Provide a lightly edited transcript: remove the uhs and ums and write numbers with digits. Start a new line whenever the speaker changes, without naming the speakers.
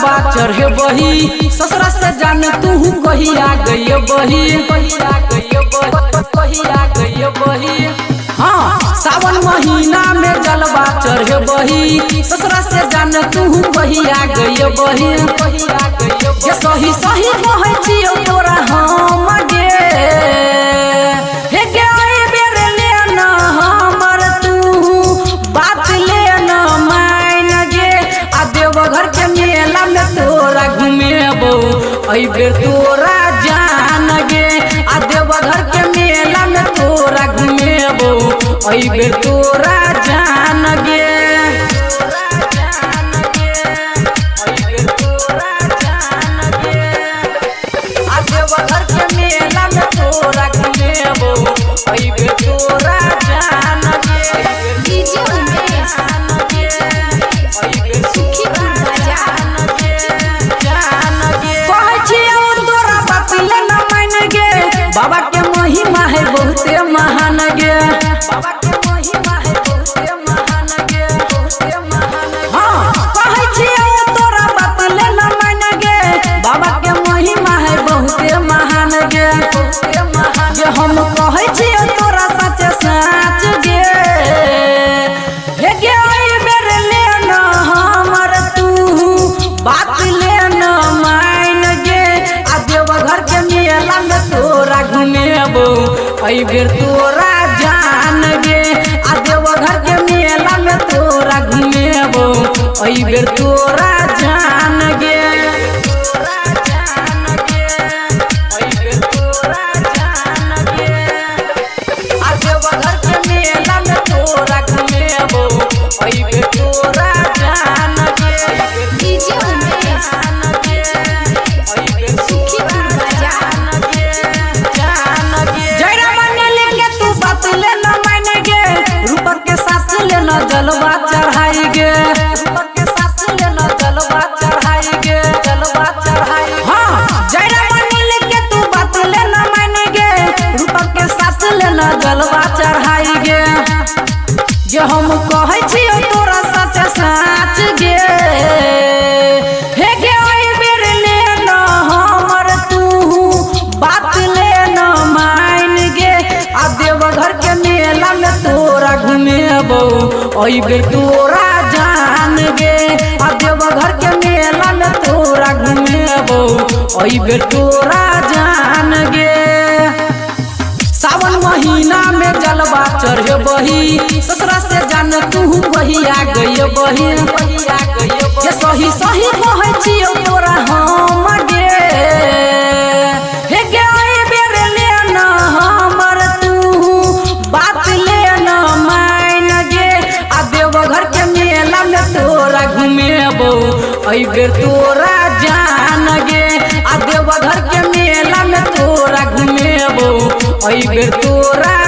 जलवा चढ़े बही ससुरा से जान तू कहिया गई बही कहिया गई बही। हाँ सावन महीना में जलवा चढ़े बही ससुरा से जान तू कहिया गई बही ये सही सही कहै छियौ तोरा हम गे हे गे ओए बेर ले न हमर तू बात ले न मान गे आ देवघर के मेला में तोरा घुमेबो ऐ बेर तोरा जान गे आ देवघर के मेला में तोरा घुमेबो ऐ बेर तोरा जान गे। देवघर के मेला में तोरा घुमेबो ऐ बेर तोरा जान गे।
डीजे उमेश सुखीपुर बाजार
कहै छियौ तोरा बात ले न मान गे बाबा के महिमा है बहुते महान गे बाबा के महिमा है बहुते महान गे बहुते महान। हाँ कहै छियौ तोरा बात ले न मान गे बाबा के महिमा है बहुते महान गे बहुते महान गे। हम कहै छियौ तोरा सच सच गे हे गे ओइ बेर ले न हमर तू बात ले न मान गे आ देवघर के मेला में तोरा घुमेबो ऐ बेर तोरा जान गे आ देवघर के मेला में तोरा घुमेबो ऐ बेर तोरा जान गे। देवघर के मेला में तोरा घुमेबो ऐ बेर तोरा जान गे।
डीजे उमेश सुखीपुर बाजार
जयरा मंडल के तू बात ले न मान गे रूपक के साथ ले न जलवा चढ़ाई गे रूपक के साथ ले न जलवा चढ़ाई गे जलवा चढ़ाई। हाँ जयरा मंडल के तू बात ले न मान गे रूपक के साथ ले न जलवा चढ़ाई गे जे हम कहै छियौ तोरा सच सच गे हे गे ओइ बेर ले न हमर तू बात ले न मान गे आ देवघर के मेला में तोरा घुमेबो ऐ बेर तोरा जान गे आ देवघर के मेला में तोरा घुमेबो ऐ बेर तोरा जान गे। सावन महीना में जलवा चढ़े बही ससुरा से जान तू कहिया गई बही ये सही सही कहै छियौ तोरा हम गे हे गे ओइ बेर ले न हमर तू बात ले न मान गे आ देवघर के मेला में तोरा घुमेबो ऐ बेर तोरा जान गे आ देवघर के मेला में तोरा घुमेबो ऐ बेर तोरा